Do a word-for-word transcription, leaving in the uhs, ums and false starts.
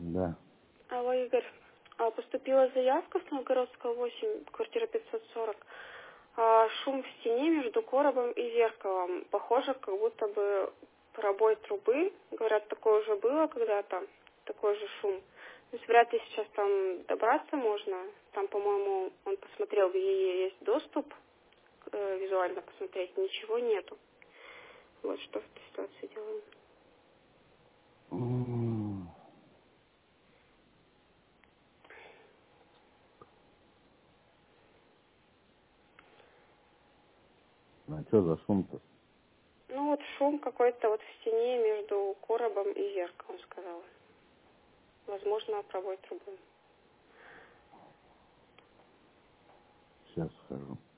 Да. Алло, Игорь. А, Поступила заявка с Новгородского восемь, квартира пятьсот сорок. А, Шум в стене между коробом и зеркалом. Похоже, как будто бы пробой трубы. Говорят, такое уже было когда-то, такой же шум. То есть вряд ли сейчас там добраться можно. Там, по-моему, он посмотрел, где есть доступ, э, визуально посмотреть, ничего нету. Вот что в этой ситуации делаем. М. А что за шум-то? Ну вот шум какой-то вот в стене между коробом и зеркалом, сказала. Возможно, пробой трубы. Сейчас схожу.